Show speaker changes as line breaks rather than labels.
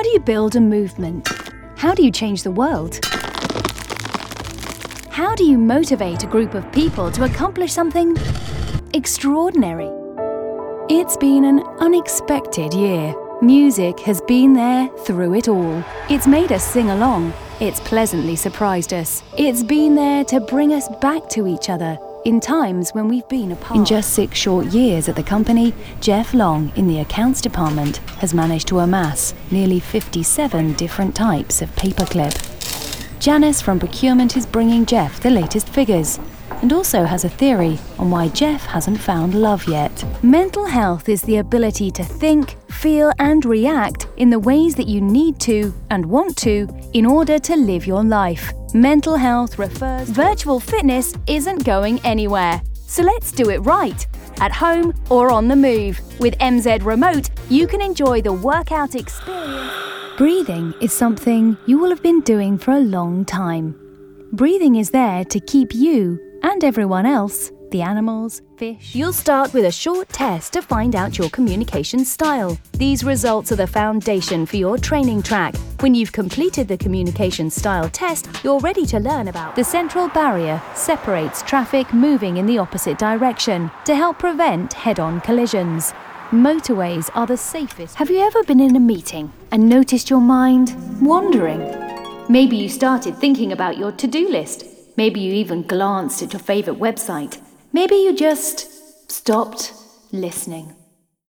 How do you build a movement? How do you change the world? How do you motivate a group of people to accomplish something extraordinary? It's been an unexpected year. Music has been there through it all. It's made us sing along. It's pleasantly surprised us. It's been there to bring us back to each other in times when we've been apart. In just 6 short years at the company, Jeff Long in the accounts department has managed to amass nearly 57 different types of paperclip. Janice from procurement is bringing Jeff the latest figures and also has a theory on why Jeff hasn't found love yet. Mental health is the ability to think, feel and react in the ways that you need to and want to in order to live your life. Mental health refers to virtual fitness isn't going anywhere. So let's do it right. At home or on the move. With MZ Remote, you can enjoy the workout experience. Breathing is something you will have been doing for a long time. Breathing is there to keep you and everyone else, the animals, fish. You'll start with a short test to find out your communication style. These results are the foundation for your training track. When you've completed the communication style test, you're ready to learn about the central barrier separates traffic moving in the opposite direction to help prevent head-on collisions. Motorways are the safest. Have you ever been in a meeting and noticed your mind wandering? Maybe you started thinking about your to-do list. Maybe you even glanced at your favorite website. Maybe you just stopped listening.